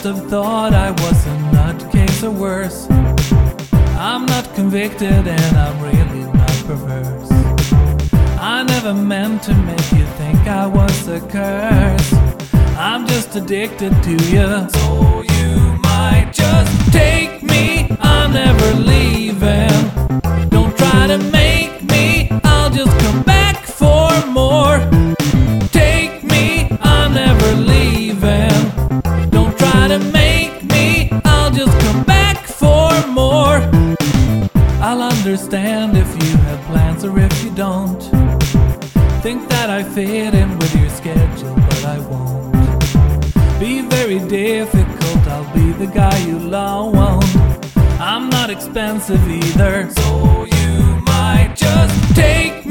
must have thought I was a nutcase or worse. I'm not convicted and I'm really not perverse. I never meant to make you think I was a curse. I'm just addicted to you, so you might just take me. I'm never leaving. Don't try to make me, I'll just come back for more. Take me, I'm never leaving. Don't try to make me, I'll just come back for more. I'll understand if you have plans or if you don't. Think that I fit in with your schedule, but I won't. Be very difficult, I'll be the guy you loan. I'm not expensive either, so you might just take